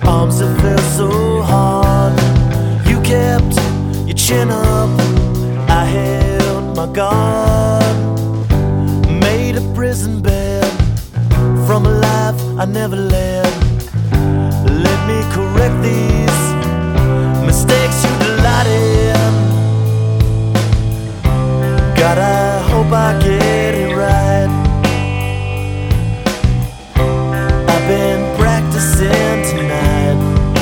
arms that felt so hard. You kept your chin up, I held my guard. Made a prison bed from a life I never led. Let me correct these mistakes you delight in. God, I hope I get it right. I've been practicing tonight.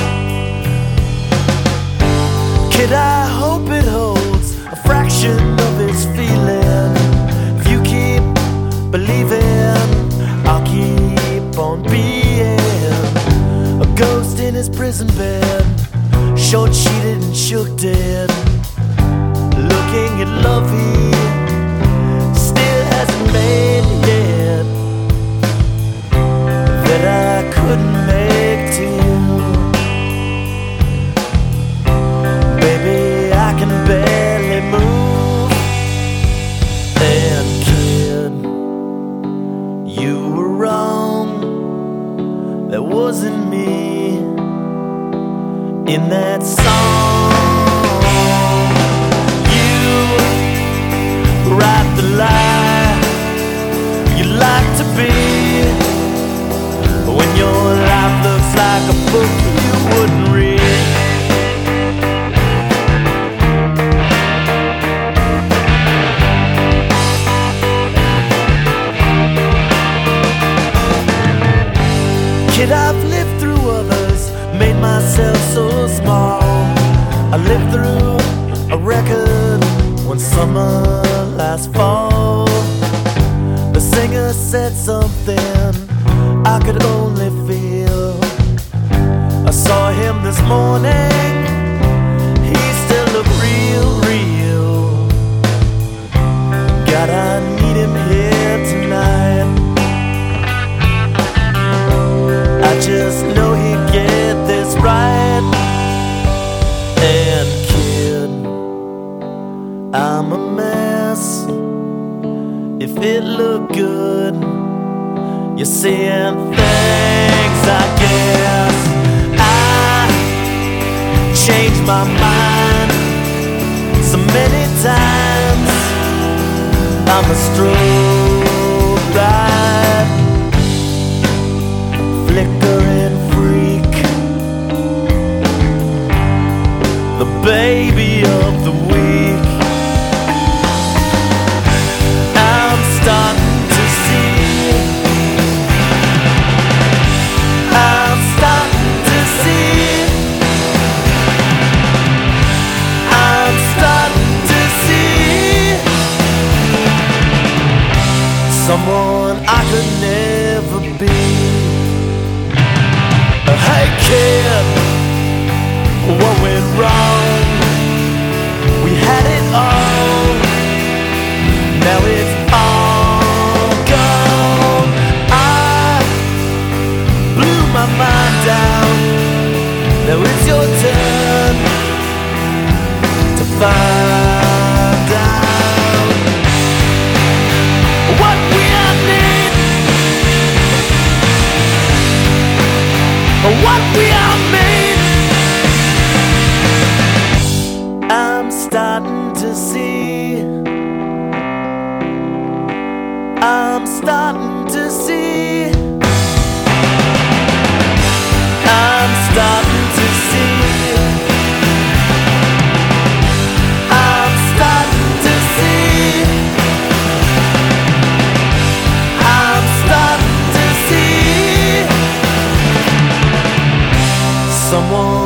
Kid, I hope it holds a fraction of its feeling. If you keep believing, I'll keep on being a ghost in his prison bed, short-sheeted and shook dead. Looking at love he still hasn't made yet, that I couldn't make to you. Baby, I can barely move. And kid, you were wrong. That wasn't me in that song. Write the lie you like to be, when your life looks like a book you wouldn't read. Kid, I've lived through others, made myself so small. I lived through a record one summer last fall. The singer said something I could only feel. I saw him this morning, he still looked real, real. God, I need him here tonight. I just know he'd get this right. And kid, I'm a mess. If it looked good, you're seeing things, I guess. I changed my mind so many times. I'm a strobe right, flickering freak, the baby of the week. I'm starting to see, I'm starting to see, I'm starting to see someone I could never be. Hey kid, what went wrong? We had it all, now it's all gone. I blew my mind down, now it's your turn to find out what we all need, what we all made. I'm starting to see, I'm starting to see, I'm starting to see, I'm starting to see, I'm starting to see someone